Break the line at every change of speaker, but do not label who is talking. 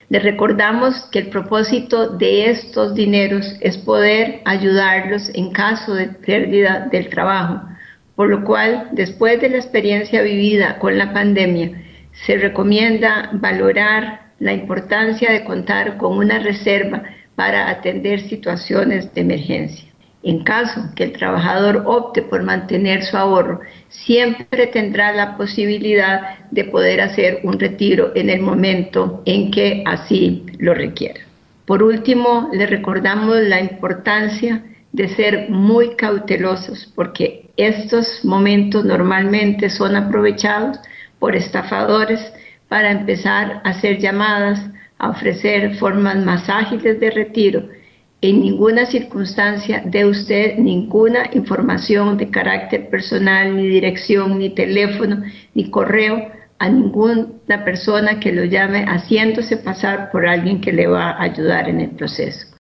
Les recordamos que el propósito de estos dineros es poder ayudarlos en caso de pérdida del trabajo, por lo cual, después de la experiencia vivida con la pandemia, se recomienda valorar la importancia de contar con una reserva para atender situaciones de emergencia. En caso que el trabajador opte por mantener su ahorro, siempre tendrá la posibilidad de poder hacer un retiro en el momento en que así lo requiera. Por último, le recordamos la importancia de ser muy cautelosos porque estos momentos normalmente son aprovechados por estafadores para empezar a hacer llamadas, a ofrecer formas más ágiles de retiro. En ninguna circunstancia dé usted ninguna información de carácter personal, ni dirección, ni teléfono, ni correo a ninguna persona que lo llame haciéndose pasar por alguien que le va a ayudar en el proceso.